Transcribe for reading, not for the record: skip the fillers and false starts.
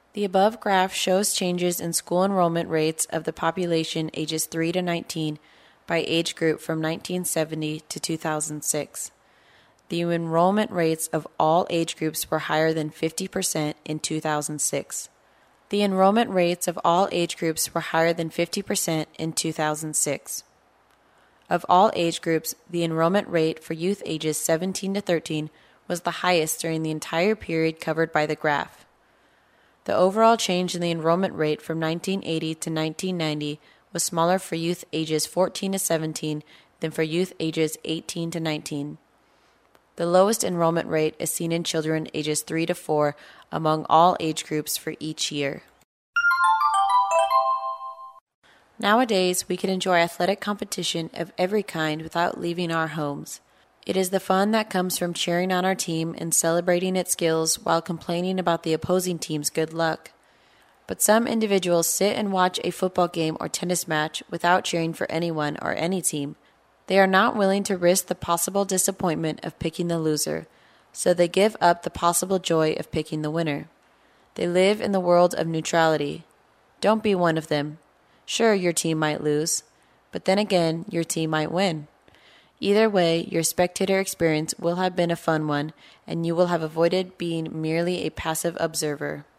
The above graph shows changes in school enrollment rates of the population ages 3 to 19 by age group from 1970 to 2006. The enrollment rates of all age groups were higher than 50% in 2006. The enrollment rates of all age groups were higher than 50% in 2006. Of all age groups, the enrollment rate for youth ages 17 to 13 was the highest during the entire period covered by the graph. The overall change in the enrollment rate from 1980 to 1990 was smaller for youth ages 14 to 17 than for youth ages 18 to 19. The lowest enrollment rate is seen in children ages 3 to 4 among all age groups for each year. Nowadays, we can enjoy athletic competition of every kind without leaving our homes. It is the fun that comes from cheering on our team and celebrating its skills while complaining about the opposing team's good luck. But some individuals sit and watch a football game or tennis match without cheering for anyone or any team. They are not willing to risk the possible disappointment of picking the loser, so they give up the possible joy of picking the winner. They live in the world of neutrality. Don't be one of them. Sure, your team might lose, but then again, your team might win. Either way, your spectator experience will have been a fun one, and you will have avoided being merely a passive observer.